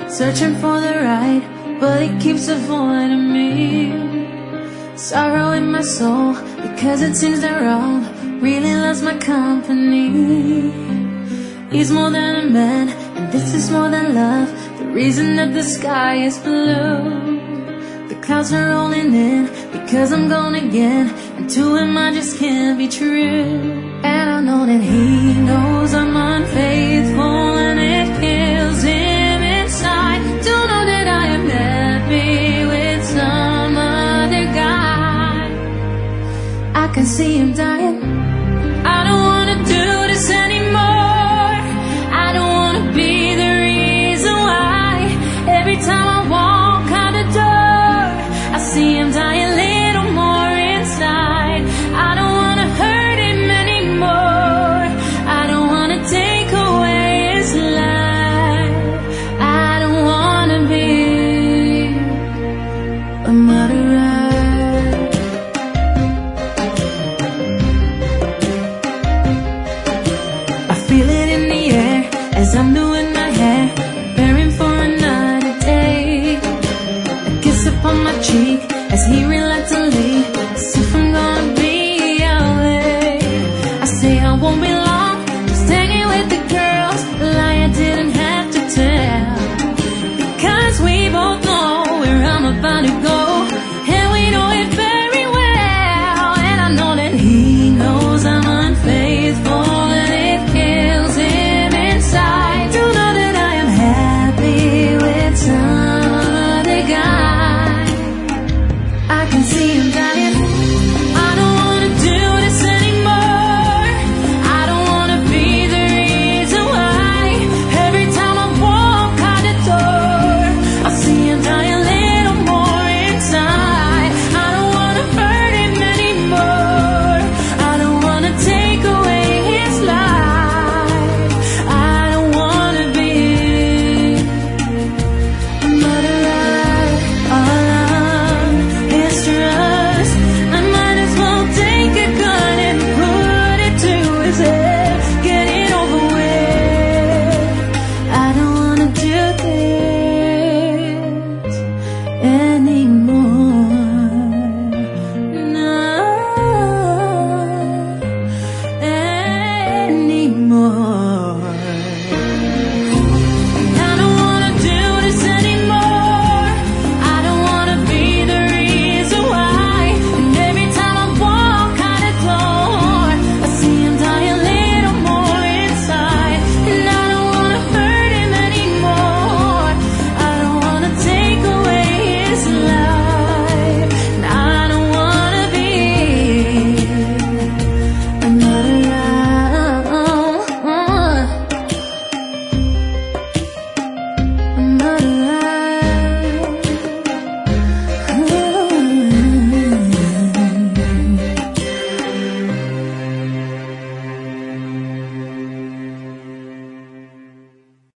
searching for the right, but he keeps avoiding me. Sorrow in my soul, because it seems that wrong really loves my company. He's more than a man, and this is more than love, the reason that the sky is blue. The clouds are rolling in, because I'm gone again, and to him I just can't be true. And I know that he knows I'm unfaithful, and it kills him inside to know that I am happy with some other guy. I can see him dying